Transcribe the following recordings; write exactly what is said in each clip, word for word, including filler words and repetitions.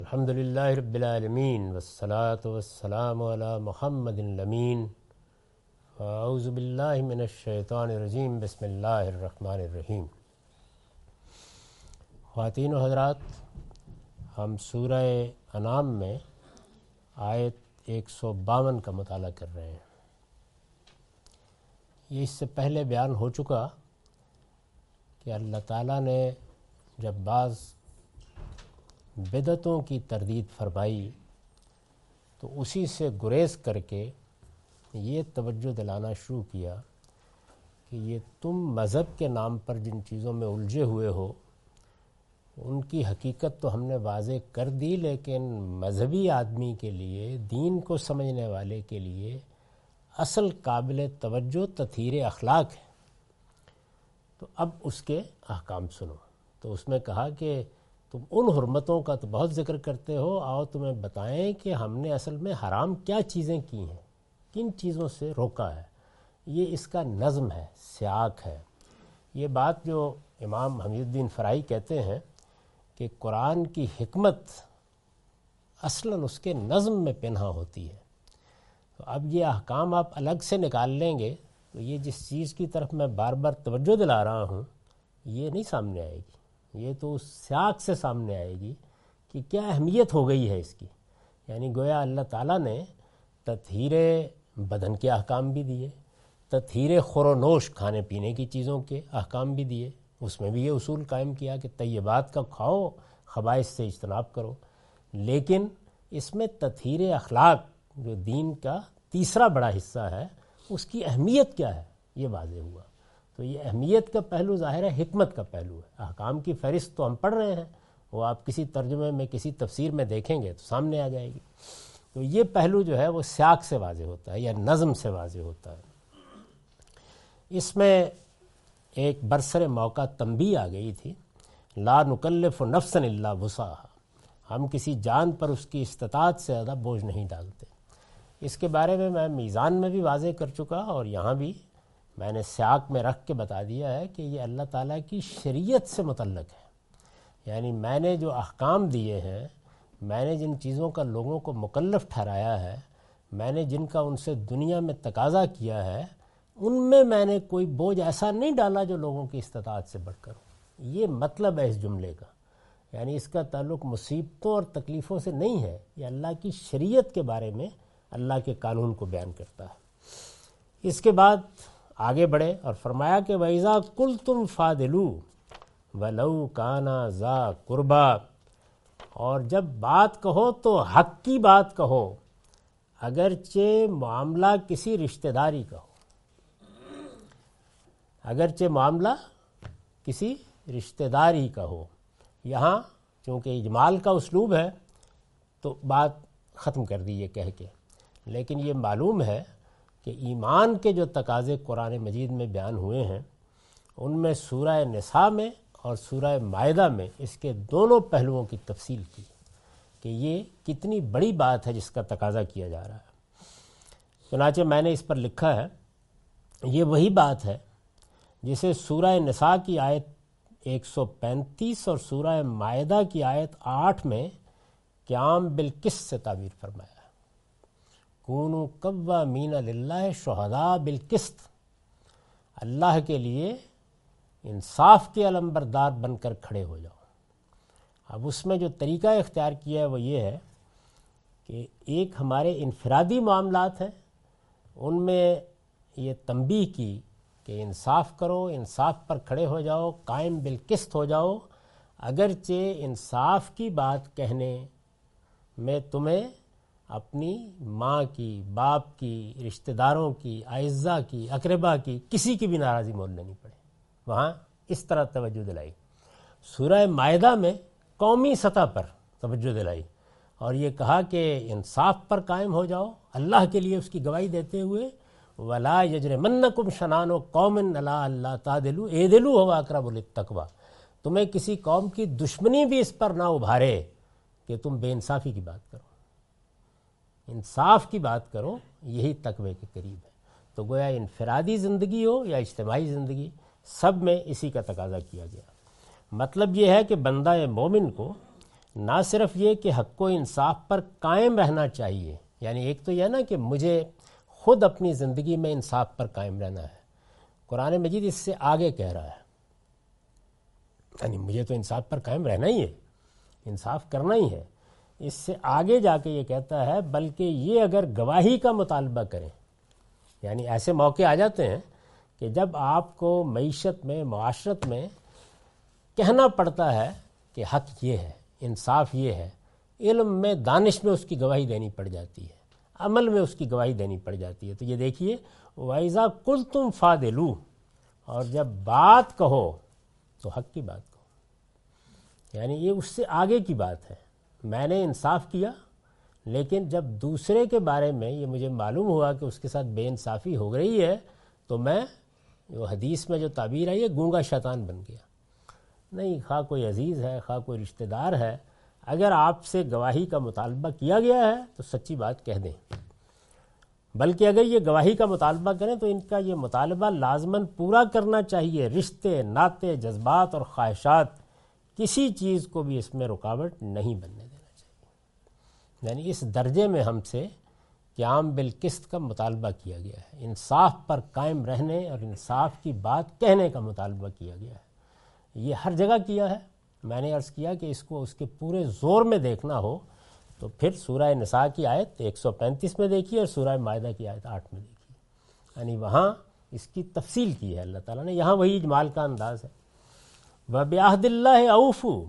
الحمد للہ رب العالمین والصلاة والسلام علی محمد الامین اعوذ باللہ من الشیطان الرجیم بسم اللہ الرحمن الرحیم۔ خواتین و حضرات، ہم سورہ انعام میں آیت ایک سو باون کا مطالعہ کر رہے ہیں۔ یہ اس سے پہلے بیان ہو چکا کہ اللہ تعالیٰ نے جب بعض بدعتوں کی تردید فرمائی تو اسی سے گریز کر کے یہ توجہ دلانا شروع کیا کہ یہ تم مذہب کے نام پر جن چیزوں میں الجھے ہوئے ہو ان کی حقیقت تو ہم نے واضح کر دی، لیکن مذہبی آدمی کے لیے، دین کو سمجھنے والے کے لیے اصل قابل توجہ تطہیر اخلاق ہے۔ تو اب اس کے احکام سنو۔ تو اس میں کہا کہ تم ان حرمتوں کا تو بہت ذکر کرتے ہو، آؤ تمہیں بتائیں کہ ہم نے اصل میں حرام کیا چیزیں کی ہیں، کن چیزوں سے روکا ہے۔ یہ اس کا نظم ہے، سیاق ہے۔ یہ بات جو امام حمید الدین فرائی کہتے ہیں کہ قرآن کی حکمت اصلاً اس کے نظم میں پنہا ہوتی ہے۔ تو اب یہ احکام آپ الگ سے نکال لیں گے تو یہ جس چیز کی طرف میں بار بار توجہ دلا رہا ہوں یہ نہیں سامنے آئے گی، یہ تو اس سیاق سے سامنے آئے گی کہ کیا اہمیت ہو گئی ہے اس کی۔ یعنی گویا اللہ تعالیٰ نے تطہیر بدن کے احکام بھی دیے، تطہیر خور و نوش کھانے پینے کی چیزوں کے احکام بھی دیے، اس میں بھی یہ اصول قائم کیا کہ طیبات کا کھاؤ، خبائث سے اجتناب کرو، لیکن اس میں تطہیر اخلاق جو دین کا تیسرا بڑا حصہ ہے اس کی اہمیت کیا ہے یہ واضح ہوا۔ تو یہ اہمیت کا پہلو ظاہر ہے، حکمت کا پہلو ہے۔ احکام کی فہرست تو ہم پڑھ رہے ہیں، وہ آپ کسی ترجمے میں کسی تفسیر میں دیکھیں گے تو سامنے آ جائے گی۔ تو یہ پہلو جو ہے وہ سیاق سے واضح ہوتا ہے یا نظم سے واضح ہوتا ہے۔ اس میں ایک برسر موقع تنبیہ آ گئی تھی، لا نکلف نفسا الا وسعها، ہم کسی جان پر اس کی استطاعت سے زیادہ بوجھ نہیں ڈالتے۔ اس کے بارے میں میں میزان میں بھی واضح کر چکا اور یہاں بھی میں نے سیاق میں رکھ کے بتا دیا ہے کہ یہ اللہ تعالیٰ کی شریعت سے متعلق ہے۔ یعنی میں نے جو احکام دیے ہیں، میں نے جن چیزوں کا لوگوں کو مکلف ٹھہرایا ہے، میں نے جن کا ان سے دنیا میں تقاضا کیا ہے، ان میں میں نے کوئی بوجھ ایسا نہیں ڈالا جو لوگوں کی استطاعت سے بڑھ کر ہو۔ یہ مطلب ہے اس جملے کا، یعنی اس کا تعلق مصیبتوں اور تکلیفوں سے نہیں ہے، یہ اللہ کی شریعت کے بارے میں اللہ کے قانون کو بیان کرتا ہے۔ اس کے بعد آگے بڑھے اور فرمایا کہ وَإِذَا قُلْتُمْ فَعْدِلُوا وَلَوْ كَانَ ذَا قُرْبَىٰ، اور جب بات کہو تو حق کی بات کہو اگرچہ معاملہ کسی رشتہ داری کا ہو، اگرچہ معاملہ کسی رشتہ داری کا ہو۔ یہاں چونکہ اجمال کا اسلوب ہے تو بات ختم کر دی یہ کہہ کے، لیکن یہ معلوم ہے کہ ایمان کے جو تقاضے قرآن مجید میں بیان ہوئے ہیں ان میں سورہ نساء میں اور سورہ مائدہ میں اس کے دونوں پہلوؤں کی تفصیل کی کہ یہ کتنی بڑی بات ہے جس کا تقاضا کیا جا رہا ہے۔ چنانچہ میں نے اس پر لکھا ہے، یہ وہی بات ہے جسے سورہ نساء کی آیت ایک سو پینتیس اور سورہ مائدہ کی آیت آٹھ میں قیام بالقسط سے تعبیر فرمایا ہے۔ کونوا قوامین للہ شہداء بالقسط، اللہ کے لیے انصاف کے علمبردار بن کر کھڑے ہو جاؤ۔ اب اس میں جو طریقہ اختیار کیا ہے وہ یہ ہے کہ ایک ہمارے انفرادی معاملات ہیں، ان میں یہ تنبیہ کی کہ انصاف کرو، انصاف پر کھڑے ہو جاؤ، قائم بالقسط ہو جاؤ، اگرچہ انصاف کی بات کہنے میں تمہیں اپنی ماں کی، باپ کی، رشتہ داروں کی، اعزاء کی، اقربا کی، کسی کی بھی ناراضی مول لینی پڑے، وہاں اس طرح توجہ دلائی۔ سورہ مائدہ میں قومی سطح پر توجہ دلائی اور یہ کہا کہ انصاف پر قائم ہو جاؤ، اللہ کے لیے اس کی گواہی دیتے ہوئے وَلَا يَجْرِمَنَّكُمْ شَنَآنُ قَوْمٍ عَلَىٰ أَلَّا تَعْدِلُوا اعْدِلُوا هُوَ أَقْرَبُ لِلتَّقْوَىٰ، تمہیں کسی قوم کی دشمنی بھی اس پر نہ ابھارے کہ تم بے انصافی کی بات کرو، انصاف کی بات کرو، یہی تقوی کے قریب ہے۔ تو گویا انفرادی زندگی ہو یا اجتماعی زندگی، سب میں اسی کا تقاضا کیا گیا۔ مطلب یہ ہے کہ بندہ مومن کو نہ صرف یہ کہ حق و انصاف پر قائم رہنا چاہیے، یعنی ایک تو یہ نا کہ مجھے خود اپنی زندگی میں انصاف پر قائم رہنا ہے، قرآن مجید اس سے آگے کہہ رہا ہے، یعنی مجھے تو انصاف پر قائم رہنا ہی ہے، انصاف کرنا ہی ہے۔ اس سے آگے جا کے یہ کہتا ہے بلکہ یہ اگر گواہی کا مطالبہ کریں، یعنی ایسے موقع آ جاتے ہیں کہ جب آپ کو معیشت میں، معاشرت میں کہنا پڑتا ہے کہ حق یہ ہے، انصاف یہ ہے، علم میں، دانش میں اس کی گواہی دینی پڑ جاتی ہے، عمل میں اس کی گواہی دینی پڑ جاتی ہے۔ تو یہ دیکھیے وَإِذَا قُلْتُمْ فَاعْدِلُوا، اور جب بات کہو تو حق کی بات کہو، یعنی یہ اس سے آگے کی بات ہے۔ میں نے انصاف کیا، لیکن جب دوسرے کے بارے میں یہ مجھے معلوم ہوا کہ اس کے ساتھ بے انصافی ہو رہی ہے تو میں، وہ حدیث میں جو تعبیر ہے، یہ گونگا شیطان بن گیا۔ نہیں، خواہ کوئی عزیز ہے، خواہ کوئی رشتہ دار ہے، اگر آپ سے گواہی کا مطالبہ کیا گیا ہے تو سچی بات کہہ دیں، بلکہ اگر یہ گواہی کا مطالبہ کریں تو ان کا یہ مطالبہ لازماً پورا کرنا چاہیے۔ رشتے، ناطے، جذبات اور خواہشات، کسی چیز کو بھی اس میں رکاوٹ نہیں بننے دینا چاہیے۔ یعنی اس درجے میں ہم سے قیام بالقسط کا مطالبہ کیا گیا ہے، انصاف پر قائم رہنے اور انصاف کی بات کہنے کا مطالبہ کیا گیا ہے۔ یہ ہر جگہ کیا ہے۔ میں نے عرض کیا کہ اس کو اس کے پورے زور میں دیکھنا ہو تو پھر سورہ نساء کی آیت ایک سو پینتیس میں دیکھیے اور سورہ مائدہ کی آیت آٹھ میں دیکھیے، یعنی وہاں اس کی تفصیل کی ہے اللہ تعالیٰ نے، یہاں وہی اجمال کا انداز ہے۔ وَبِعَهْدِ اللَّهِ أَوْفُوا،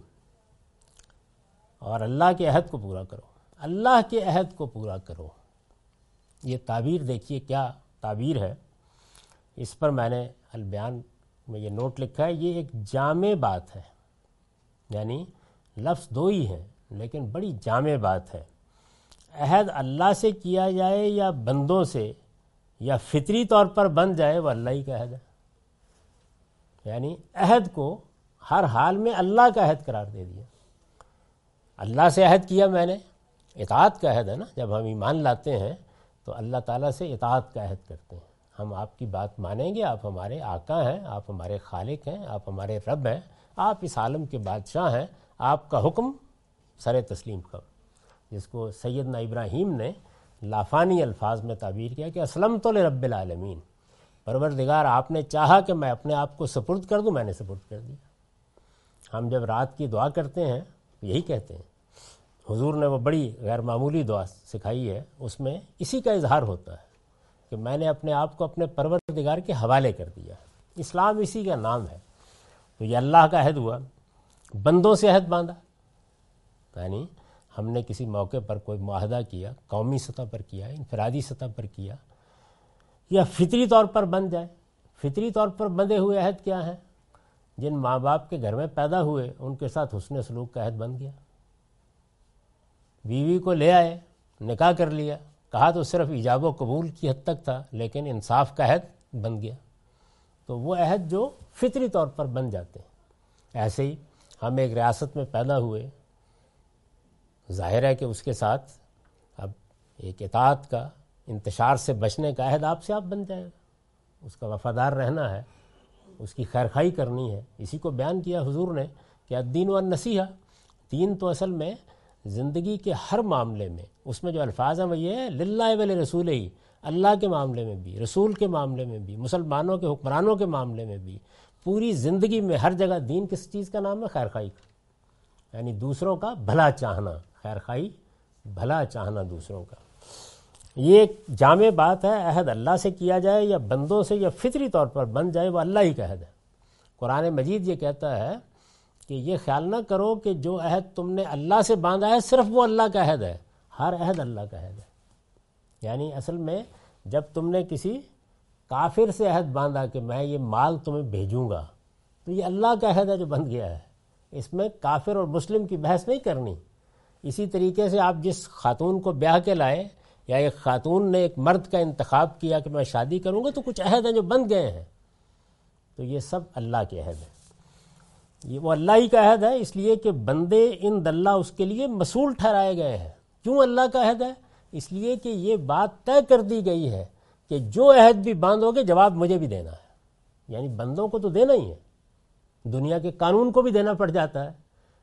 اور اللہ کے عہد کو پورا کرو، اللہ کے عہد کو پورا کرو۔ یہ تعبیر دیکھیے کیا تعبیر ہے، اس پر میں نے البیان میں یہ نوٹ لکھا ہے، یہ ایک جامع بات ہے، یعنی لفظ دو ہی ہیں لیکن بڑی جامع بات ہے۔ عہد اللہ سے کیا جائے یا بندوں سے، یا فطری طور پر بن جائے، وہ اللہ ہی کا عہد ہے۔ یعنی عہد کو ہر حال میں اللہ کا عہد قرار دے دیا۔ اللہ سے عہد کیا میں نے، اطاعت کا عہد ہے نا، جب ہم ایمان لاتے ہیں تو اللہ تعالیٰ سے اطاعت کا عہد کرتے ہیں، ہم آپ کی بات مانیں گے، آپ ہمارے آقا ہیں، آپ ہمارے خالق ہیں، آپ ہمارے رب ہیں، آپ اس عالم کے بادشاہ ہیں، آپ کا حکم سر تسلیم کرو، جس کو سیدنا ابراہیم نے لافانی الفاظ میں تعبیر کیا کہ اسلمت لرب العالمین، پروردگار آپ نے چاہا کہ میں اپنے آپ کو سپرد کر دوں، میں نے سپرد کر دیا۔ ہم جب رات کی دعا کرتے ہیں تو یہی کہتے ہیں، حضور نے وہ بڑی غیر معمولی دعا سکھائی ہے، اس میں اسی کا اظہار ہوتا ہے کہ میں نے اپنے آپ کو اپنے پروردگار کے حوالے کر دیا۔ اسلام اسی کا نام ہے۔ تو یہ اللہ کا عہد ہوا، بندوں سے عہد باندھا، یعنی ہم نے کسی موقع پر کوئی معاہدہ کیا، قومی سطح پر کیا، انفرادی سطح پر کیا، یا فطری طور پر بن جائے۔ فطری طور پر بندھے ہوئے عہد کیا ہیں؟ جن ماں باپ کے گھر میں پیدا ہوئے ان کے ساتھ حسن سلوک کا عہد بن گیا، بیوی کو لے آئے، نکاح کر لیا، کہا تو صرف ایجاب و قبول کی حد تک تھا لیکن انصاف کا عہد بن گیا۔ تو وہ عہد جو فطری طور پر بن جاتے ہیں۔ ایسے ہی ہم ایک ریاست میں پیدا ہوئے، ظاہر ہے کہ اس کے ساتھ اب ایک اطاعت کا، انتشار سے بچنے کا عہد آپ سے آپ بن جائے گا، اس کا وفادار رہنا ہے، اس کی خیرخواہی کرنی ہے۔ اسی کو بیان کیا حضور نے کہ الدین والنصیحہ، دین تو اصل میں زندگی کے ہر معاملے میں، اس میں جو الفاظ ہیں وہ یہ ہے للہ ولرسولہ، ہی اللہ کے معاملے میں بھی، رسول کے معاملے میں بھی، مسلمانوں کے حکمرانوں کے معاملے میں بھی، پوری زندگی میں ہر جگہ دین کس چیز کا نام ہے؟ خیرخواہی کا، یعنی دوسروں کا بھلا چاہنا، خیرخواہی، بھلا چاہنا دوسروں کا۔ یہ ایک جامع بات ہے، عہد اللہ سے کیا جائے یا بندوں سے، یا فطری طور پر بن جائے، وہ اللہ ہی کا عہد ہے۔ قرآن مجید یہ کہتا ہے کہ یہ خیال نہ کرو کہ جو عہد تم نے اللہ سے باندھا ہے صرف وہ اللہ کا عہد ہے، ہر عہد اللہ کا عہد ہے۔ یعنی اصل میں جب تم نے کسی کافر سے عہد باندھا کہ میں یہ مال تمہیں بھیجوں گا، تو یہ اللہ کا عہد ہے جو بند گیا ہے، اس میں کافر اور مسلم کی بحث نہیں کرنی۔ اسی طریقے سے آپ جس خاتون کو بیاہ کے لائے، یا ایک خاتون نے ایک مرد کا انتخاب کیا کہ میں شادی کروں گا، تو کچھ عہد ہیں جو بند گئے ہیں، تو یہ سب اللہ کے عہد ہیں، یہ وہ اللہ ہی کا عہد ہے، اس لیے کہ بندے ان اللہ اس کے لیے مسئول ٹھہرائے گئے ہیں۔ کیوں اللہ کا عہد ہے؟ اس لیے کہ یہ بات طے کر دی گئی ہے کہ جو عہد بھی باندھو گے جواب مجھے بھی دینا ہے، یعنی بندوں کو تو دینا ہی ہے، دنیا کے قانون کو بھی دینا پڑ جاتا ہے،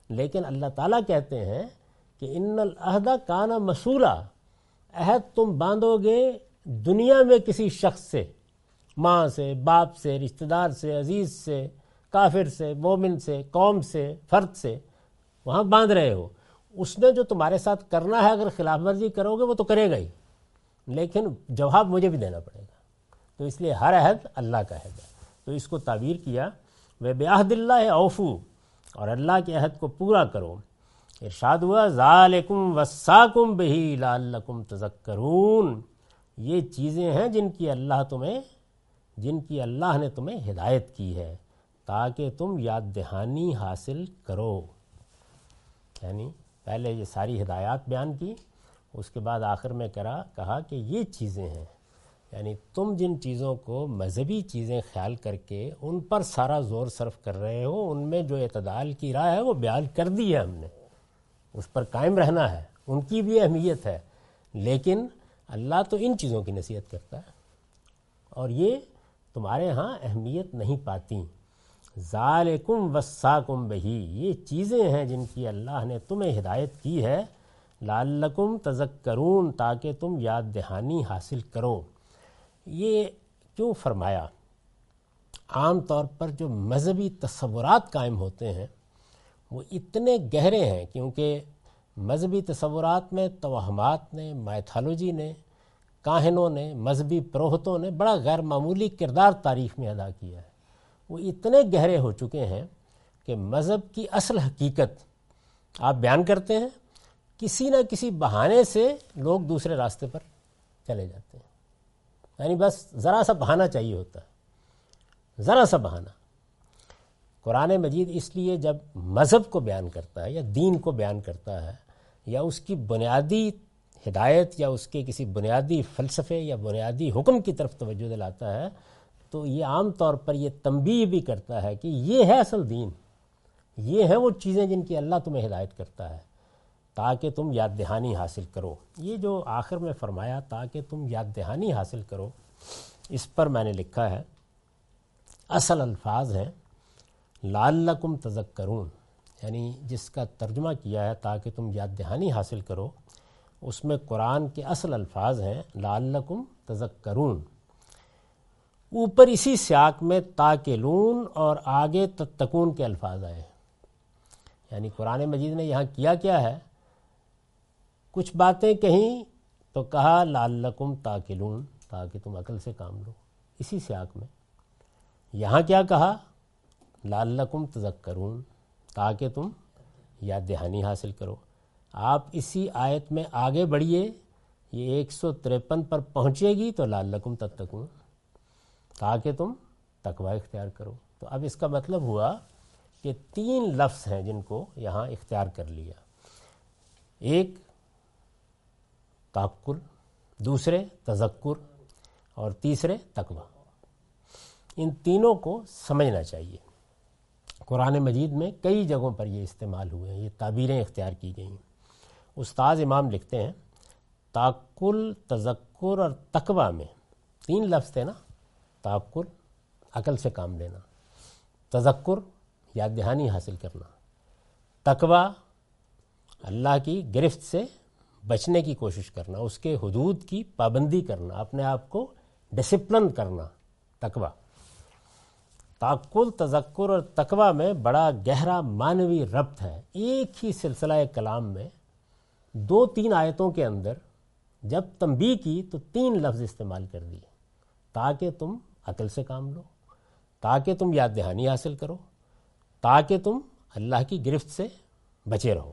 لیکن اللہ تعالیٰ کہتے ہیں کہ ان العہد کان مسئولا، عہد تم باندھو گے دنیا میں کسی شخص سے، ماں سے، باپ سے، رشتہ دار سے، عزیز سے، کافر سے، مومن سے، قوم سے، فرد سے، وہاں باندھ رہے ہو، اس نے جو تمہارے ساتھ کرنا ہے اگر خلاف ورزی کرو گے وہ تو کرے گا ہی، لیکن جواب مجھے بھی دینا پڑے گا. تو اس لیے ہر عہد اللہ کا عہد ہے. تو اس کو تعبیر کیا وَبِعَهْدِ اللَّهِ أَوْفُوا، اور اللہ کے عہد کو پورا کرو. ارشاد ہوا ذَلِكُمْ وَصَّاكُمْ بِهِ لَعَلَّكُمْ تَذَكَّرُونَ، یہ چیزیں ہیں جن کی اللہ تمہیں جن کی اللہ نے تمہیں ہدایت کی ہے تاکہ تم یاد دہانی حاصل کرو. یعنی پہلے یہ ساری ہدایات بیان کی، اس کے بعد آخر میں کرا کہا کہ یہ چیزیں ہیں، یعنی تم جن چیزوں کو مذہبی چیزیں خیال کر کے ان پر سارا زور صرف کر رہے ہو، ان میں جو اعتدال کی راہ ہے وہ بیان کر دی ہے ہم نے، اس پر قائم رہنا ہے، ان کی بھی اہمیت ہے، لیکن اللہ تو ان چیزوں کی نصیحت کرتا ہے اور یہ تمہارے ہاں اہمیت نہیں پاتی. ذالکم وصاکم بہی، یہ چیزیں ہیں جن کی اللہ نے تمہیں ہدایت کی ہے، لعلکم تذکرون، تاکہ تم یاد دہانی حاصل کرو. یہ کیوں فرمایا؟ عام طور پر جو مذہبی تصورات قائم ہوتے ہیں وہ اتنے گہرے ہیں، کیونکہ مذہبی تصورات میں توہمات نے، مائتھالوجی نے، کاہنوں نے، مذہبی پروہتوں نے بڑا غیر معمولی کردار تاریخ میں ادا کیا ہے. وہ اتنے گہرے ہو چکے ہیں کہ مذہب کی اصل حقیقت آپ بیان کرتے ہیں، کسی نہ کسی بہانے سے لوگ دوسرے راستے پر چلے جاتے ہیں. یعنی بس ذرا سا بہانہ چاہیے ہوتا ہے، ذرا سا بہانہ. قرآن مجید اس لیے جب مذہب کو بیان کرتا ہے یا دین کو بیان کرتا ہے یا اس کی بنیادی ہدایت یا اس کے کسی بنیادی فلسفے یا بنیادی حکم کی طرف توجہ دلاتا ہے، تو یہ عام طور پر یہ تنبیہ بھی کرتا ہے کہ یہ ہے اصل دین، یہ ہیں وہ چیزیں جن کی اللہ تمہیں ہدایت کرتا ہے تاکہ تم یاد دہانی حاصل کرو. یہ جو آخر میں فرمایا تاکہ تم یاد دہانی حاصل کرو، اس پر میں نے لکھا ہے اصل الفاظ ہیں لعلکم تذکرون، یعنی جس کا ترجمہ کیا ہے تاکہ تم یاد دہانی حاصل کرو، اس میں قرآن کے اصل الفاظ ہیں لعلکم تذکرون. اوپر اسی سیاق میں تاکلون اور آگے تتقون کے الفاظ آئے ہیں. یعنی قرآن مجید نے یہاں کیا کیا ہے، کچھ باتیں کہیں تو کہا لعلکم تاکلون، تاکہ تم عقل سے کام لو، اسی سیاق میں. یہاں کیا کہا، لعلکم تذکرون، تاکہ تم یاد دہانی حاصل کرو. آپ اسی آیت میں آگے بڑھیے، یہ ایک سو تریپن پر پہنچے گی تو لعلکم تتقون، تاکہ تم تقوی اختیار کرو. تو اب اس کا مطلب ہوا کہ تین لفظ ہیں جن کو یہاں اختیار کر لیا، ایک تاکل، دوسرے تذکر اور تیسرے تقوی. ان تینوں کو سمجھنا چاہیے. قرآن مجید میں کئی جگہوں پر یہ استعمال ہوئے ہیں، یہ تعبیریں اختیار کی گئی ہیں. استاذ امام لکھتے ہیں تاکل، تذکر اور تقوی میں تین لفظ تھے نا، تاکل عقل سے کام لینا، تذکر یاد دہانی حاصل کرنا، تقوی اللہ کی گرفت سے بچنے کی کوشش کرنا، اس کے حدود کی پابندی کرنا، اپنے آپ کو ڈسپلن کرنا. تقوی، تاکل، تذکر اور تقوی میں بڑا گہرا معنوی ربط ہے. ایک ہی سلسلہ کلام میں دو تین آیتوں کے اندر جب تنبیہ کی تو تین لفظ استعمال کر دیے، تاکہ تم عقل سے کام لو، تاکہ تم یاد دہانی حاصل کرو، تاکہ تم اللہ کی گرفت سے بچے رہو.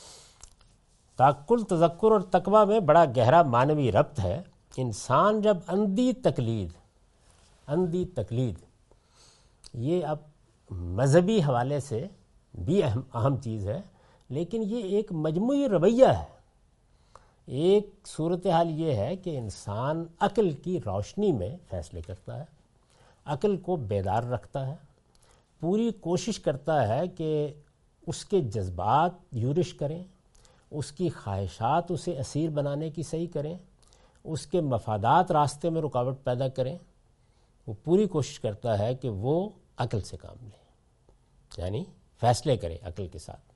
تاکل، تذکر اور تقوی میں بڑا گہرا معنوی ربط ہے. انسان جب اندھی تقلید اندھی تقلید یہ اب مذہبی حوالے سے بھی اہم اہم چیز ہے، لیکن یہ ایک مجموعی رویہ ہے. ایک صورتحال یہ ہے کہ انسان عقل کی روشنی میں فیصلے کرتا ہے، عقل کو بیدار رکھتا ہے، پوری کوشش کرتا ہے کہ اس کے جذبات یورش کریں، اس کی خواہشات اسے اسیر بنانے کی صحیح کریں، اس کے مفادات راستے میں رکاوٹ پیدا کریں. وہ پوری کوشش کرتا ہے کہ وہ عقل سے کام لے، یعنی فیصلے کرے عقل کے ساتھ.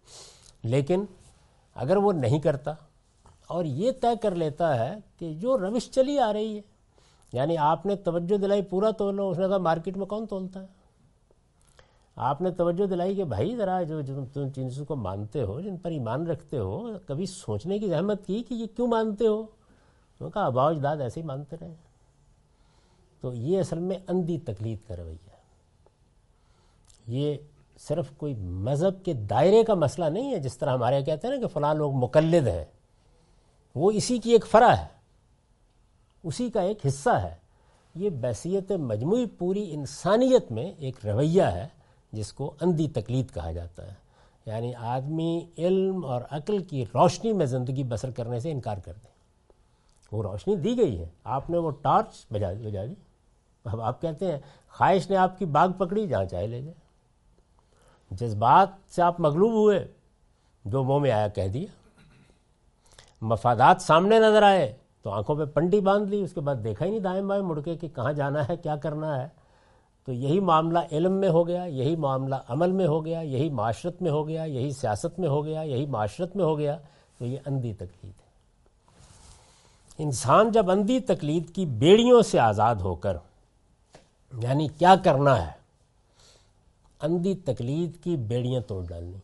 لیکن اگر وہ نہیں کرتا اور یہ طے کر لیتا ہے کہ جو روش چلی آ رہی ہے، یعنی آپ نے توجہ دلائی پورا تولو، اس نے کہا مارکیٹ میں کون تولتا ہے؟ آپ نے توجہ دلائی کہ بھائی ذرا جو تم چیزوں کو مانتے ہو، جن پر ایمان رکھتے ہو، کبھی سوچنے کی زحمت کی کہ یہ کیوں مانتے ہو؟ انہوں نے کہا آباء و اجداد ایسے ہی مانتے رہے۔ تو یہ اصل میں اندھی تقلید کا رویہ ہے۔ یہ صرف کوئی مذہب کے دائرے کا مسئلہ نہیں ہے، جس طرح ہمارے یہاں کہتے ہیں نا کہ فلاں لوگ مقلد ہیں، وہ اسی کی ایک فرع ہے، اسی کا ایک حصہ ہے۔ یہ بحثیت مجموعی پوری انسانیت میں ایک رویہ ہے جس کو اندھی تقلید کہا جاتا ہے، یعنی آدمی علم اور عقل کی روشنی میں زندگی بسر کرنے سے انکار کر دے۔ وہ روشنی دی گئی ہے، آپ نے وہ ٹارچ بجا بجا دی، اب آپ کہتے ہیں خواہش نے آپ کی باغ پکڑی، جہاں چاہے لے جائے، جذبات سے آپ مغلوب ہوئے، جو منہ میں آیا کہہ دیا، مفادات سامنے نظر آئے تو آنکھوں پہ پنڈی باندھ لی، اس کے بعد دیکھا ہی نہیں دائیں بائیں مڑ کے کہ کہاں جانا ہے، کیا کرنا ہے۔ تو یہی معاملہ علم میں ہو گیا، یہی معاملہ عمل میں ہو گیا، یہی معاشرت میں ہو گیا، یہی سیاست میں ہو گیا، یہی معاشرت میں ہو گیا۔ تو یہ اندھی تقلید ہے۔ انسان جب اندھی تقلید کی بیڑیوں سے آزاد ہو کر، یعنی کیا کرنا ہے؟ اندھی تقلید کی بیڑیاں توڑ ڈالنی۔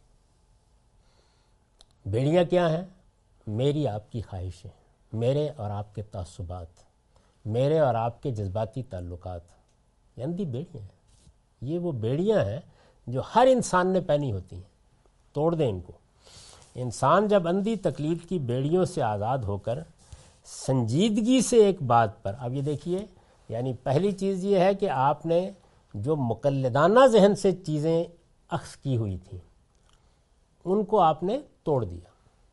بیڑیاں کیا ہیں؟ میری آپ کی خواہشیں، میرے اور آپ کے تعصبات، میرے اور آپ کے جذباتی تعلقات، یہ اندھی بیڑیاں ہیں۔ یہ وہ بیڑیاں ہیں جو ہر انسان نے پہنی ہوتی ہیں، توڑ دیں ان کو۔ انسان جب اندھی تقلید کی بیڑیوں سے آزاد ہو کر سنجیدگی سے ایک بات پر، اب یہ دیکھیے، یعنی پہلی چیز یہ ہے کہ آپ نے جو مقلدانہ ذہن سے چیزیں اخذ کی ہوئی تھیں ان کو آپ نے توڑ دیا۔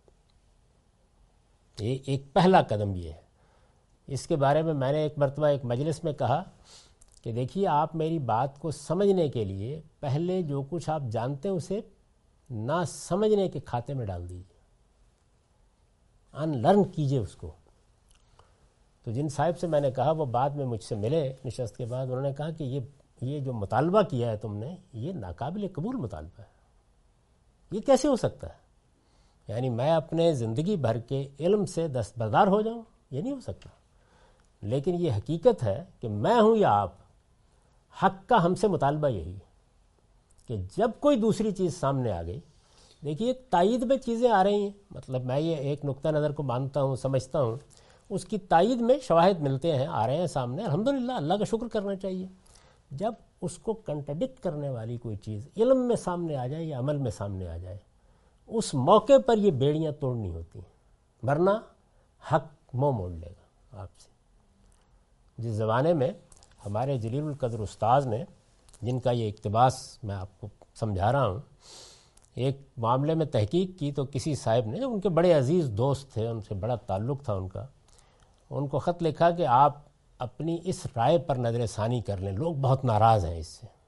یہ ایک پہلا قدم یہ ہے۔ اس کے بارے میں میں نے ایک مرتبہ ایک مجلس میں کہا کہ دیکھیے، آپ میری بات کو سمجھنے کے لیے پہلے جو کچھ آپ جانتے ہیں اسے نہ سمجھنے کے کھاتے میں ڈال دیجیے، ان لرن کیجئے اس کو۔ تو جن صاحب سے میں نے کہا، وہ بعد میں مجھ سے ملے نشست کے بعد، انہوں نے کہا کہ یہ یہ جو مطالبہ کیا ہے تم نے، یہ ناقابل قبول مطالبہ ہے، یہ کیسے ہو سکتا ہے؟ یعنی میں اپنے زندگی بھر کے علم سے دستبردار ہو جاؤں؟ یہ نہیں ہو سکتا۔ لیکن یہ حقیقت ہے کہ میں ہوں یا آپ، حق کا ہم سے مطالبہ یہی ہے کہ جب کوئی دوسری چیز سامنے آ گئی، دیکھیے تائید میں چیزیں آ رہی ہیں، مطلب میں یہ ایک نقطہ نظر کو مانتا ہوں، سمجھتا ہوں، اس کی تائید میں شواہد ملتے ہیں، آ رہے ہیں سامنے، الحمدللہ، اللہ کا شکر کرنا چاہیے۔ جب اس کو کنٹرڈکٹ کرنے والی کوئی چیز علم میں سامنے آ جائے یا عمل میں سامنے آ جائے، اس موقع پر یہ بیڑیاں توڑنی ہوتی ہیں، ورنہ حق منہ موڑ لے گا آپ سے۔ جس زمانے میں ہمارے جلیل القدر استاذ نے، جن کا یہ اقتباس میں آپ کو سمجھا رہا ہوں، ایک معاملے میں تحقیق کی تو کسی صاحب نے، ان کے بڑے عزیز دوست تھے، ان سے بڑا تعلق تھا ان کا، ان کو خط لکھا کہ آپ اپنی اس رائے پر نظر ثانی کر لیں، لوگ بہت ناراض ہیں اس سے۔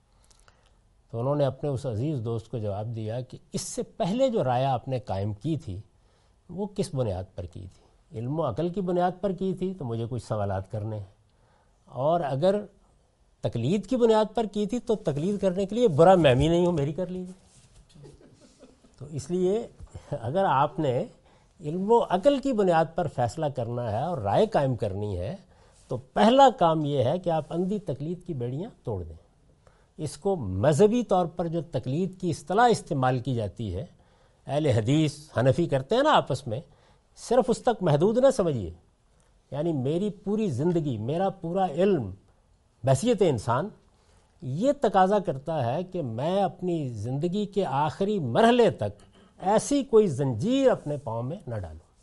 تو انہوں نے اپنے اس عزیز دوست کو جواب دیا کہ اس سے پہلے جو رائے آپ نے قائم کی تھی وہ کس بنیاد پر کی تھی؟ علم و عقل کی بنیاد پر کی تھی تو مجھے کچھ سوالات کرنے ہیں، اور اگر تقلید کی بنیاد پر کی تھی تو تقلید کرنے کے لیے برا میں بھی نہیں ہوں، میری کر لیجیے۔ تو اس لیے اگر آپ نے علم و عقل کی بنیاد پر فیصلہ کرنا ہے اور رائے قائم کرنی ہے تو پہلا کام یہ ہے کہ آپ اندھی تقلید کی بیڑیاں توڑ دیں۔ اس کو مذہبی طور پر جو تقلید کی اصطلاح استعمال کی جاتی ہے، اہل حدیث حنفی کرتے ہیں نا آپس میں، صرف اس تک محدود نہ سمجھیے۔ یعنی میری پوری زندگی، میرا پورا علم، بحثیت انسان یہ تقاضا کرتا ہے کہ میں اپنی زندگی کے آخری مرحلے تک ایسی کوئی زنجیر اپنے پاؤں میں نہ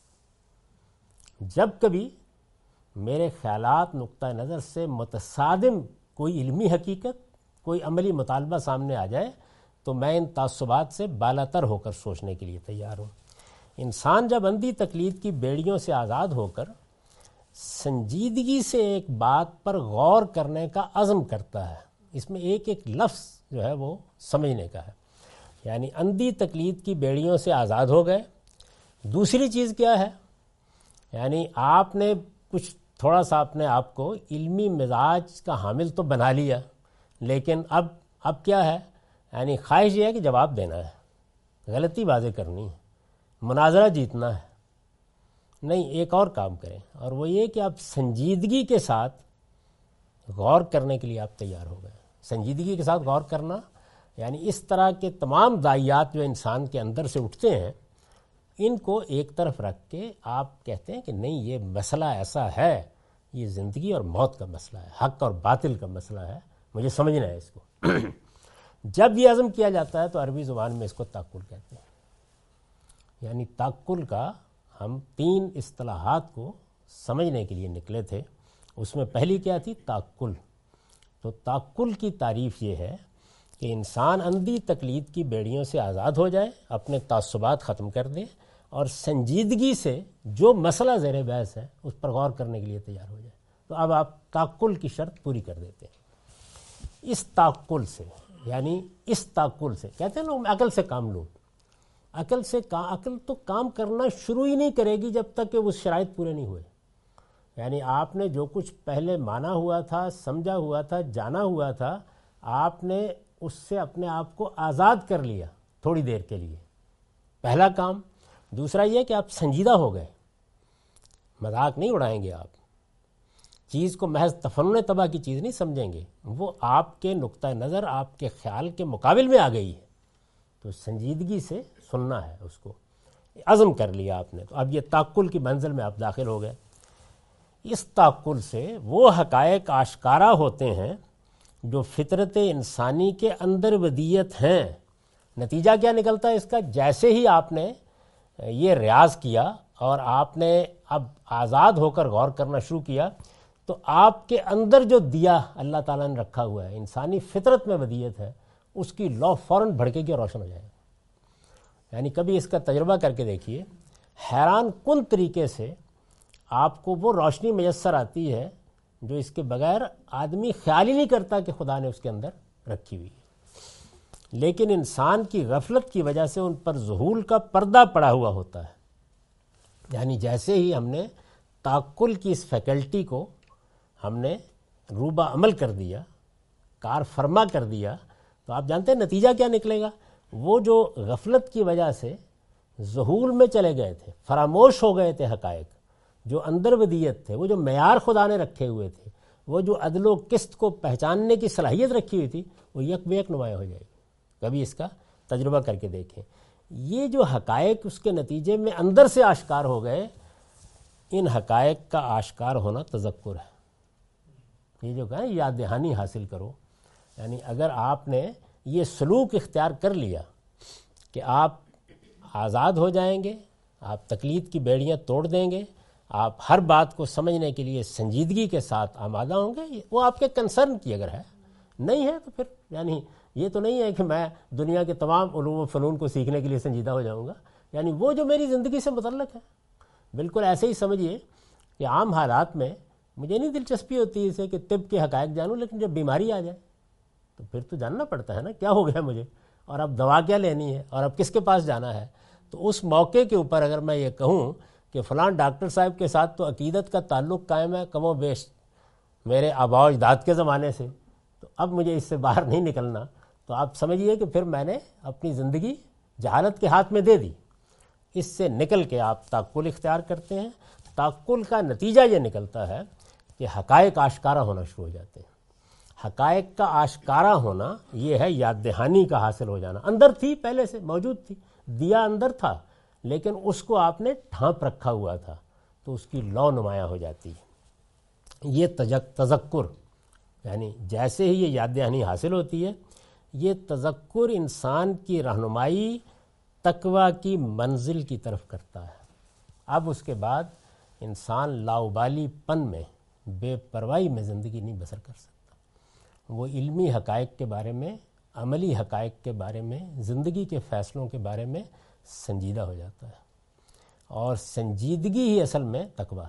ڈالوں۔ جب کبھی میرے خیالات نقطہ نظر سے متصادم کوئی علمی حقیقت، کوئی عملی مطالبہ سامنے آ جائے تو میں ان تعصبات سے بالاتر ہو کر سوچنے کے لیے تیار ہوں۔ انسان جب اندھی تقلید کی بیڑیوں سے آزاد ہو کر سنجیدگی سے ایک بات پر غور کرنے کا عزم کرتا ہے، اس میں ایک ایک لفظ جو ہے وہ سمجھنے کا ہے، یعنی اندھی تقلید کی بیڑیوں سے آزاد ہو گئے۔ دوسری چیز کیا ہے؟ یعنی آپ نے کچھ تھوڑا سا اپنے آپ کو علمی مزاج کا حامل تو بنا لیا، لیکن اب اب کیا ہے؟ یعنی خواہش یہ ہے کہ جواب دینا ہے، غلطی واضح کرنی ہے، مناظرہ جیتنا ہے، نہیں ایک اور کام کریں، اور وہ یہ کہ آپ سنجیدگی کے ساتھ غور کرنے کے لیے آپ تیار ہو گئے۔ سنجیدگی کے ساتھ غور کرنا یعنی اس طرح کے تمام ضائعات جو انسان کے اندر سے اٹھتے ہیں ان کو ایک طرف رکھ کے آپ کہتے ہیں کہ نہیں یہ مسئلہ ایسا ہے، یہ زندگی اور موت کا مسئلہ ہے، حق اور باطل کا مسئلہ ہے، مجھے سمجھنا ہے اس کو۔ جب یہ عزم کیا جاتا ہے تو عربی زبان میں اس کو تعقل کہتے ہیں۔ یعنی تعقل کا ہم تین اصطلاحات کو سمجھنے کے لیے نکلے تھے، اس میں پہلی کیا تھی؟ تعقل۔ تو تعقل کی تعریف یہ ہے کہ انسان اندھی تقلید کی بیڑیوں سے آزاد ہو جائے، اپنے تعصبات ختم کر دے اور سنجیدگی سے جو مسئلہ زیر بحث ہے اس پر غور کرنے کے لیے تیار ہو جائے۔ تو اب آپ تعقل کی شرط پوری کر دیتے ہیں۔ اس تعقل سے یعنی اس تعقل سے کہتے ہیں لوگ عقل سے کام لو، عقل سے عقل تو کام کرنا شروع ہی نہیں کرے گی جب تک کہ وہ شرائط پورے نہیں ہوئے۔ یعنی آپ نے جو کچھ پہلے مانا ہوا تھا، سمجھا ہوا تھا، جانا ہوا تھا، آپ نے اس سے اپنے آپ کو آزاد کر لیا تھوڑی دیر کے لیے، پہلا کام۔ دوسرا یہ کہ آپ سنجیدہ ہو گئے، مذاق نہیں اڑائیں گے، آپ چیز کو محض تفنن طبع کی چیز نہیں سمجھیں گے، وہ آپ کے نقطہ نظر، آپ کے خیال کے مقابل میں آ گئی ہے، تو سنجیدگی سے سننا ہے، اس کو عزم کر لیا آپ نے۔ تو اب یہ تعقل کی منزل میں آپ داخل ہو گئے۔ اس تعقل سے وہ حقائق آشکارا ہوتے ہیں جو فطرت انسانی کے اندر ودیت ہیں۔ نتیجہ کیا نکلتا ہے اس کا؟ جیسے ہی آپ نے یہ ریاض کیا اور آپ نے اب آزاد ہو کر غور کرنا شروع کیا تو آپ کے اندر جو دیا اللہ تعالیٰ نے رکھا ہوا ہے، انسانی فطرت میں ودیت ہے، اس کی لو فوراً بھڑکے گی اور روشن ہو جائے گا۔ یعنی کبھی اس کا تجربہ کر کے دیکھیے، حیران کن طریقے سے آپ کو وہ روشنی میسر آتی ہے جو اس کے بغیر آدمی خیال ہی نہیں کرتا کہ خدا نے اس کے اندر رکھی ہوئی ہے۔ لیکن انسان کی غفلت کی وجہ سے ان پر ظہول کا پردہ پڑا ہوا ہوتا ہے۔ یعنی جیسے ہی ہم نے تعقل کی اس فیکلٹی کو ہم نے روبہ عمل کر دیا، کار فرما کر دیا، تو آپ جانتے ہیں نتیجہ کیا نکلے گا؟ وہ جو غفلت کی وجہ سے ظہول میں چلے گئے تھے، فراموش ہو گئے تھے حقائق، جو اندر ودیت تھے، وہ جو معیار خدا نے رکھے ہوئے تھے، وہ جو عدل و قسط کو پہچاننے کی صلاحیت رکھی ہوئی تھی، وہ یک بیک نمایاں ہو جائے گی۔ کبھی اس کا تجربہ کر کے دیکھیں۔ یہ جو حقائق اس کے نتیجے میں اندر سے آشکار ہو گئے، ان حقائق کا آشکار ہونا تذکر ہے۔ یہ جو کہیں یاد دہانی حاصل کرو، یعنی اگر آپ نے یہ سلوک اختیار کر لیا کہ آپ آزاد ہو جائیں گے، آپ تقلید کی بیڑیاں توڑ دیں گے، آپ ہر بات کو سمجھنے کے لیے سنجیدگی کے ساتھ آمادہ ہوں گے، وہ آپ کے کنسرن کی اگر ہے، نہیں ہے تو پھر یعنی یہ تو نہیں ہے کہ میں دنیا کے تمام علوم و فنون کو سیکھنے کے لیے سنجیدہ ہو جاؤں گا، یعنی وہ جو میری زندگی سے متعلق ہے۔ بالکل ایسے ہی سمجھیے کہ عام حالات میں مجھے نہیں دلچسپی ہوتی اسے کہ طب کے حقائق جانوں، لیکن جب بیماری آ جائے تو پھر تو جاننا پڑتا ہے نا کیا ہو گیا مجھے، اور اب دوا کیا لینی ہے، اور اب کس کے پاس جانا ہے۔ تو اس موقع کے اوپر اگر میں یہ کہوں کہ فلاں ڈاکٹر صاحب کے ساتھ تو عقیدت کا تعلق قائم ہے کم و بیش میرے آباء و اجداد کے زمانے سے، تو اب مجھے اس سے باہر نہیں نکلنا، تو آپ سمجھیے کہ پھر میں نے اپنی زندگی جہالت کے ہاتھ میں دے دی۔ اس سے نکل کے آپ تعقل اختیار کرتے ہیں۔ تعقل کا نتیجہ یہ نکلتا ہے کہ حقائق آشکارا ہونا شروع ہو جاتے ہیں۔ حقائق کا آشکارا ہونا یہ ہے یاد دہانی کا حاصل ہو جانا۔ اندر تھی، پہلے سے موجود تھی، دیا اندر تھا، لیکن اس کو آپ نے ڈھانپ رکھا ہوا تھا، تو اس کی لو نمایاں ہو جاتی ہے۔ یہ تذکر یعنی جیسے ہی یہ یاد دہانی حاصل ہوتی ہے، یہ تذکر انسان کی رہنمائی تقویٰ کی منزل کی طرف کرتا ہے۔ اب اس کے بعد انسان لاؤبالی پن میں، بے پرواہی میں زندگی نہیں بسر کر سکتا۔ وہ علمی حقائق کے بارے میں، عملی حقائق کے بارے میں، زندگی کے فیصلوں کے بارے میں سنجیدہ ہو جاتا ہے، اور سنجیدگی ہی اصل میں تقویٰ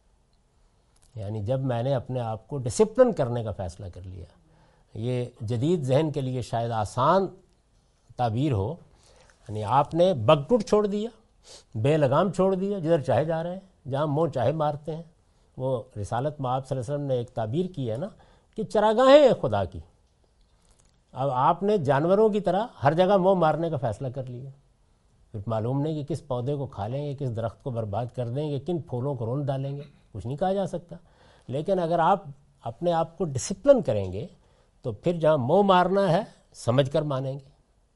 ہے۔ یعنی جب میں نے اپنے آپ کو ڈسپلن کرنے کا فیصلہ کر لیا، یہ جدید ذہن کے لیے شاید آسان تعبیر ہو، یعنی آپ نے بگ ٹوٹ چھوڑ دیا، بے لگام چھوڑ دیا، جدھر چاہے جا رہے ہیں، جہاں منہ چاہے مارتے ہیں۔ وہ رسالت میں آپ صلی اللہ علیہ وسلم نے ایک تعبیر کی ہے نا کہ چراگاہیں ہیں خدا کی۔ اب آپ نے جانوروں کی طرح ہر جگہ منہ مارنے کا فیصلہ کر لیا، پھر معلوم نہیں کہ کس پودے کو کھا لیں گے، کس درخت کو برباد کر دیں گے، کن پھولوں کو رون ڈالیں گے، کچھ نہیں کہا جا سکتا. لیکن اگر آپ اپنے آپ کو ڈسپلن کریں گے تو پھر جہاں منہ مارنا ہے سمجھ کر مانیں گے.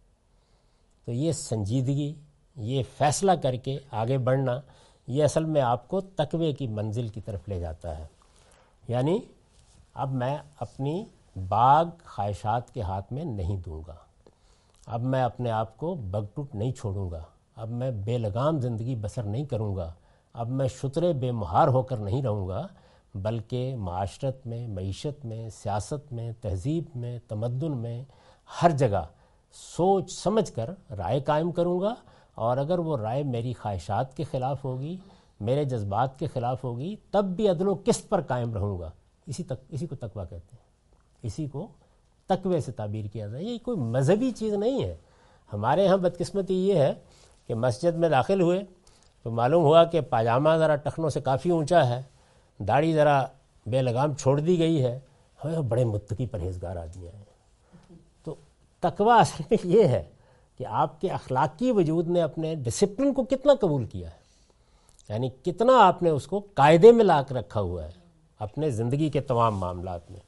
تو یہ سنجیدگی، یہ فیصلہ کر کے آگے بڑھنا، یہ اصل میں آپ کو تقوی کی منزل کی طرف لے جاتا ہے. یعنی اب میں اپنی باغ خواہشات کے ہاتھ میں نہیں دوں گا، اب میں اپنے آپ کو بگٹوٹ نہیں چھوڑوں گا، اب میں بے لگام زندگی بسر نہیں کروں گا، اب میں شترے بے مہار ہو کر نہیں رہوں گا، بلکہ معاشرت میں، معیشت میں، سیاست میں، تہذیب میں، تمدن میں، ہر جگہ سوچ سمجھ کر رائے قائم کروں گا. اور اگر وہ رائے میری خواہشات کے خلاف ہوگی، میرے جذبات کے خلاف ہوگی، تب بھی عدل و قسط پر قائم رہوں گا. اسی تک اسی کو تقویٰ کہتے ہیں، اسی کو تقوی سے تعبیر کیا جائے. یہ کوئی مذہبی چیز نہیں ہے. ہمارے ہاں بدقسمتی یہ ہے کہ مسجد میں داخل ہوئے تو معلوم ہوا کہ پاجامہ ذرا ٹخنوں سے کافی اونچا ہے، داڑھی ذرا بے لگام چھوڑ دی گئی ہے، ہمیں بڑے متقی پرہیزگار آدمی ہیں. تو تقویٰ اصل میں یہ ہے کہ آپ کے اخلاقی وجود نے اپنے ڈسپلن کو کتنا قبول کیا ہے، یعنی کتنا آپ نے اس کو قاعدے میں لا کے رکھا ہوا ہے اپنے زندگی کے تمام معاملات میں.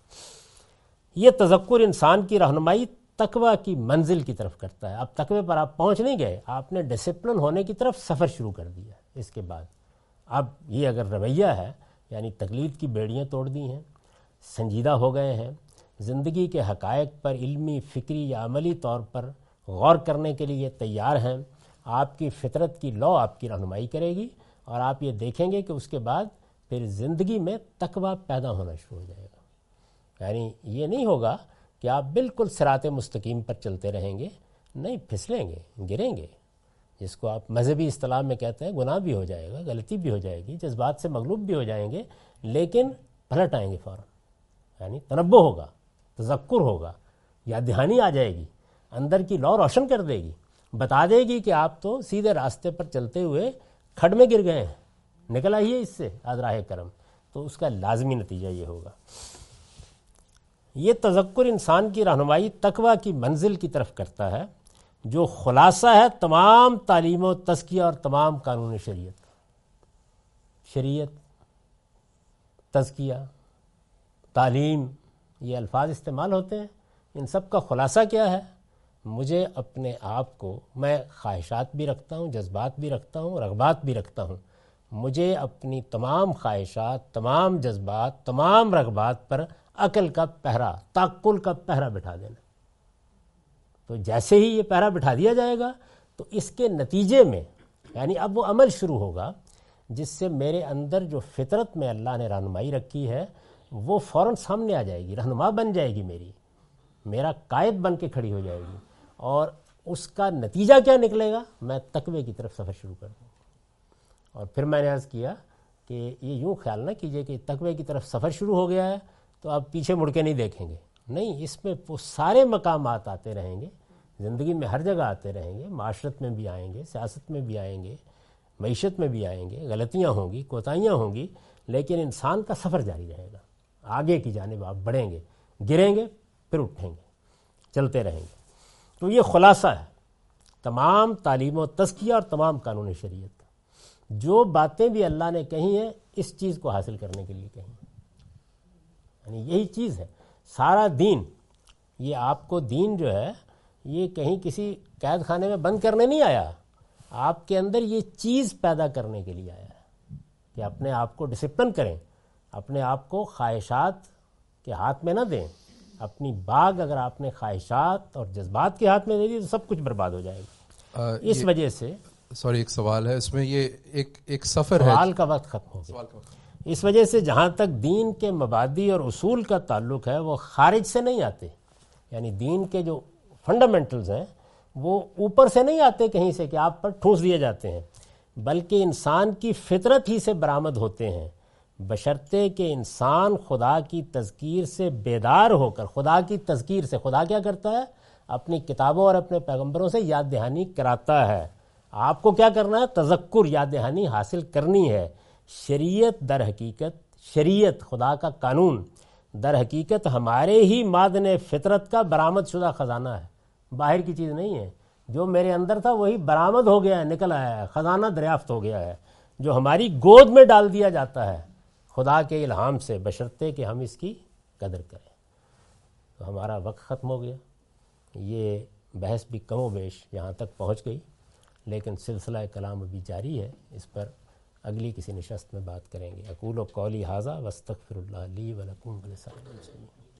یہ تذکر انسان کی رہنمائی تقویٰ کی منزل کی طرف کرتا ہے. اب تقوی پر آپ پہنچ نہیں گئے، آپ نے ڈسپلن ہونے کی طرف سفر شروع کر دیا. اس کے بعد اب یہ اگر رویہ ہے، یعنی تقلید کی بیڑیاں توڑ دی ہیں، سنجیدہ ہو گئے ہیں، زندگی کے حقائق پر علمی، فکری یا عملی طور پر غور کرنے کے لیے تیار ہیں، آپ کی فطرت کی لو آپ کی رہنمائی کرے گی، اور آپ یہ دیکھیں گے کہ اس کے بعد پھر زندگی میں تقویٰ پیدا ہونا شروع ہو جائے گا. یعنی یہ نہیں ہوگا کہ آپ بالکل صراط مستقیم پر چلتے رہیں گے، نہیں، پھسلیں گے، گریں گے، جس کو آپ مذہبی اصطلاح میں کہتے ہیں گناہ بھی ہو جائے گا، غلطی بھی ہو جائے گی، جذبات سے مغلوب بھی ہو جائیں گے، لیکن پلٹ آئیں گے فوراً. یعنی تنبہ ہوگا، تذکر ہوگا، یاد دہانی آ جائے گی، اندر کی لو روشن کر دے گی، بتا دے گی کہ آپ تو سیدھے راستے پر چلتے ہوئے کھڈ میں گر گئے ہیں، نکل آئیے اس سے از راہ کرم. تو اس کا لازمی نتیجہ یہ ہوگا. یہ تذکر انسان کی رہنمائی تقویٰ کی منزل کی طرف کرتا ہے، جو خلاصہ ہے تمام تعلیم و تزکیہ اور تمام قانون شریعت کا. شریعت، تزکیہ، تعلیم، یہ الفاظ استعمال ہوتے ہیں. ان سب کا خلاصہ کیا ہے؟ مجھے اپنے آپ کو، میں خواہشات بھی رکھتا ہوں، جذبات بھی رکھتا ہوں، رغبات بھی رکھتا ہوں، مجھے اپنی تمام خواہشات، تمام جذبات، تمام رغبات پر عقل کا پہرا، تعقل کا پہرا بٹھا دینا. تو جیسے ہی یہ پہرا بٹھا دیا جائے گا تو اس کے نتیجے میں، یعنی اب وہ عمل شروع ہوگا جس سے میرے اندر جو فطرت میں اللہ نے رہنمائی رکھی ہے وہ فوراً سامنے آ جائے گی، رہنما بن جائے گی، میری میرا قائد بن کے کھڑی ہو جائے گی. اور اس کا نتیجہ کیا نکلے گا؟ میں تقوی کی طرف سفر شروع کر دوں. اور پھر میں نے عرض کیا کہ یہ یوں خیال نہ کیجئے کہ تقوی کی طرف سفر شروع ہو گیا ہے تو آپ پیچھے مڑ کے نہیں دیکھیں گے. نہیں، اس میں وہ سارے مقامات آتے رہیں گے، زندگی میں ہر جگہ آتے رہیں گے، معاشرت میں بھی آئیں گے، سیاست میں بھی آئیں گے، معیشت میں بھی آئیں گے، غلطیاں ہوں گی، کوتاہیاں ہوں گی، لیکن انسان کا سفر جاری رہے گا. آگے کی جانب آپ بڑھیں گے، گریں گے، پھر اٹھیں گے، چلتے رہیں گے. تو یہ خلاصہ ہے تمام تعلیم و تزکیہ اور تمام قانون شریعت کا. جو باتیں بھی اللہ نے کہی ہیں اس چیز کو حاصل کرنے کے لیے کہیں، یعنی یہی چیز ہے سارا دین. یہ آپ کو دین جو ہے یہ کہیں کسی قید خانے میں بند کرنے نہیں آیا، آپ کے اندر یہ چیز پیدا کرنے کے لیے آیا ہے کہ اپنے آپ کو ڈسپلن کریں، اپنے آپ کو خواہشات کے ہاتھ میں نہ دیں. اپنی باغ اگر آپ نے خواہشات اور جذبات کے ہاتھ میں دے دی تو سب کچھ برباد ہو جائے گا. اس وجہ سے سوری ایک سوال ہے اس میں، یہ ایک ایک سفر ہے، سوال کا وقت ختم ہو گیا. اس وجہ سے جہاں تک دین کے مبادی اور اصول کا تعلق ہے وہ خارج سے نہیں آتے، یعنی دین کے جو فنڈامنٹلز ہیں وہ اوپر سے نہیں آتے کہیں سے کہ آپ پر ٹھونس دیے جاتے ہیں، بلکہ انسان کی فطرت ہی سے برآمد ہوتے ہیں، بشرطے کہ انسان خدا کی تذکیر سے بیدار ہو کر، خدا کی تذکیر سے، خدا کیا کرتا ہے؟ اپنی کتابوں اور اپنے پیغمبروں سے یاد دہانی کراتا ہے. آپ کو کیا کرنا ہے؟ تذکر، یاد دہانی حاصل کرنی ہے. شریعت در حقیقت، شریعت خدا کا قانون در حقیقت ہمارے ہی معدن فطرت کا برآمد شدہ خزانہ ہے، باہر کی چیز نہیں ہے. جو میرے اندر تھا وہی برآمد ہو گیا ہے، نکل آیا ہے، خزانہ دریافت ہو گیا ہے، جو ہماری گود میں ڈال دیا جاتا ہے خدا کے الہام سے، بشرطے کہ ہم اس کی قدر کریں۔ تو ہمارا وقت ختم ہو گیا۔ یہ بحث بھی کم و بیش یہاں تک پہنچ گئی، لیکن سلسلہ کلام ابھی جاری ہے، اس پر اگلی کسی نشست میں بات کریں گے۔ اقول قولی ھذا واستغفر اللہ لی ولکم ولسائر المسلمین۔